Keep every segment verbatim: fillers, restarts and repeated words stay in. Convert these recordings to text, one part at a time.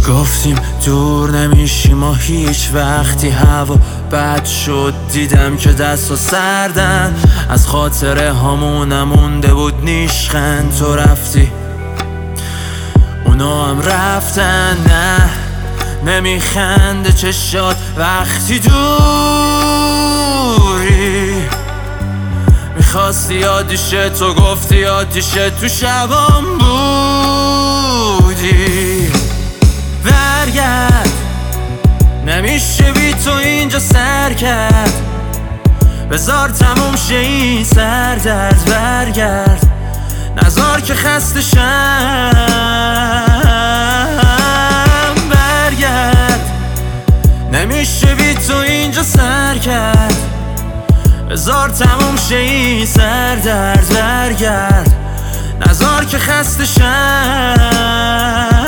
گفتیم دور نمیشیم و هیچ وقتی هوا بد شد دیدم که دست و سردن از خاطره هامون نمونده بود نیشخند. تو رفتی اونا هم رفتن، نه نمیخنده چشات وقتی دوری. میخواستی یادیشه تو گفتی یادیشه تو شبام بودی. برگرد نمیشه بی تو اینجا سر کرد، بذار تموم شه این سردرد. برگرد نذار که خسته شم، برگرد نمیشه بی تو اینجا سر کرد، بذار تموم شه این سردرد. برگرد نذار که خسته شم.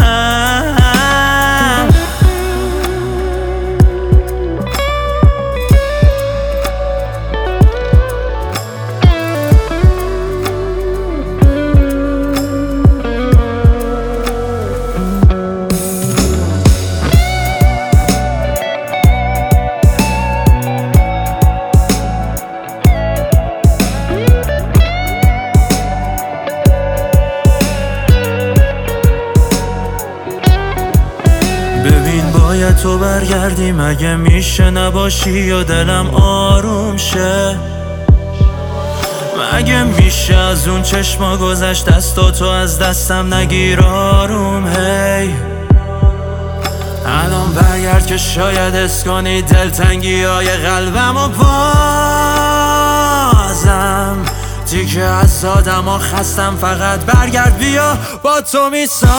ببین باید تو برگردی، مگه میشه نباشی یا دلم آروم شه؟ مگه میشه از اون چشما گذشت دستاتو از دستم نگیر آروم؟ هی الان برگرد که شاید حس کنی دلتنگی های قلبم و بازم دیگه از آدم ها خستم. فقط برگرد بیا با تو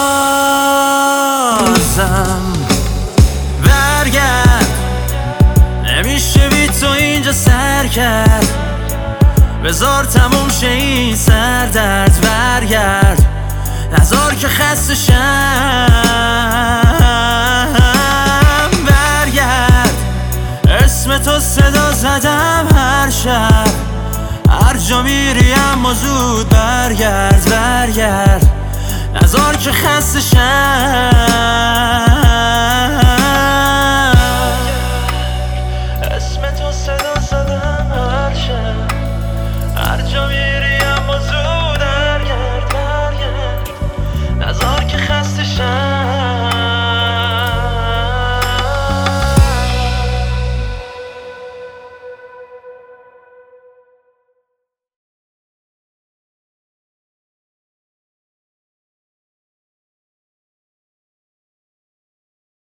میسازم. برگرد نمیشه بی تو اینجا سر کرد، بذار تموم شه این سردرد. برگرد نذار که خسته شم، برگرد اسم تو صدا زدم هر شب هر جا میری اما زود برگرد. برگرد نذار که خسته شم.